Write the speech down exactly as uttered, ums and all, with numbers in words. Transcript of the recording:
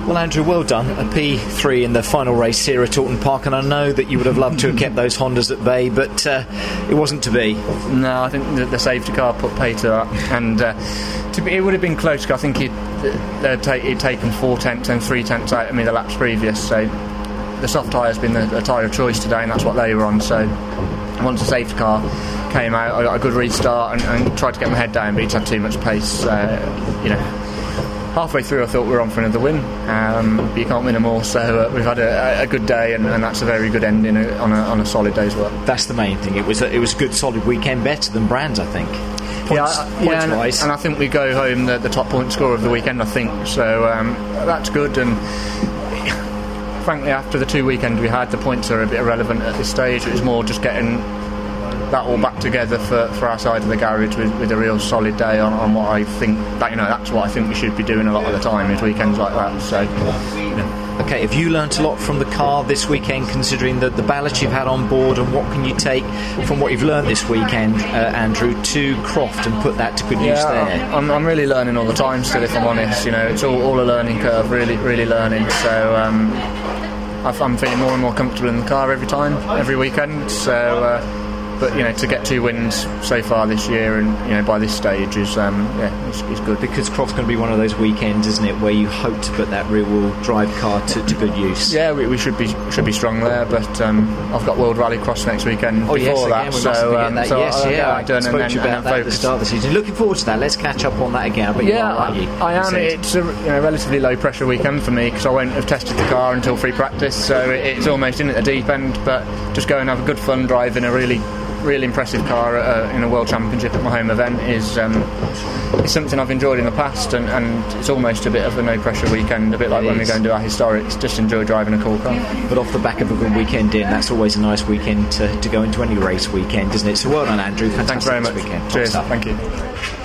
Well, Andrew, well done. A P three in the final race here at Taunton Park, and I know that you would have loved to have kept those Hondas at bay, but uh, it wasn't to be. No, I think the, the safety car put pay to that, and uh, to be, it would have been close. Cause I think he'd, they'd, take, he'd taken four tenths and three tenths out of me the laps previous, so the soft tyre has been the, the tyre of choice today, and that's what they were on. So once the safety car came out, I got a good restart and, and tried to get my head down, but he'd had too much pace. Uh, you know. Halfway through I thought we were on for another win, um, but you can't win them all, so uh, we've had a, a good day, and, and that's a very good ending on a, on a solid day's work. That's the main thing. It was a, it was a good solid weekend, better than Brands, I think. Points, yeah, points yeah and, wise. and I think we go home the, the top point scorer of the weekend, I think, so um, that's good. And frankly, after the two weekends we had, the points are a bit irrelevant at this stage. It was more just getting that all back together for, for our side of the garage with, with a real solid day on, on what I think that you know that's what I think we should be doing a lot of the time is weekends like that. So you know. Okay, have you learnt a lot from the car this weekend, considering the, the ballots you've had on board, and what can you take from what you've learnt this weekend, uh, Andrew, to Croft and put that to good use yeah, there? I'm, I'm really learning all the time still, if I'm honest. You know, it's all, all a learning curve, really, really learning. So um, I'm feeling more and more comfortable in the car every time, every weekend. So. Uh, But you know, to get two wins so far this year, and you know, by this stage is um, yeah, it's, it's good. Because Croft's going to be one of those weekends, isn't it, where you hope to put that rear-wheel drive car to, to good use. Yeah, we, we should be should be strong there. But um, I've got World Rallycross next weekend. Oh before yes, that, again, we so, mustn't forget um, that. so Yes, I'll yeah, I done spoke and to you then, about that at the start of the season. Looking forward to that. Let's catch up on that again. But yeah, you are, aren't you? I am. It's a you know, relatively low pressure weekend for me because I won't have tested the car until free practice, so it's almost in at the deep end. But just go and have a good fun driving a really. Really impressive car uh, in a World Championship at my home event is um, is something I've enjoyed in the past, and, and it's almost a bit of a no pressure weekend, a bit like it when is. we go and do our historics. Just enjoy driving a cool car. But off the back of a good weekend in, that's always a nice weekend to, to go into any race weekend, isn't it? So well done, Andrew. Fantastic. Thanks very much. Weekend. Cheers. Thank you.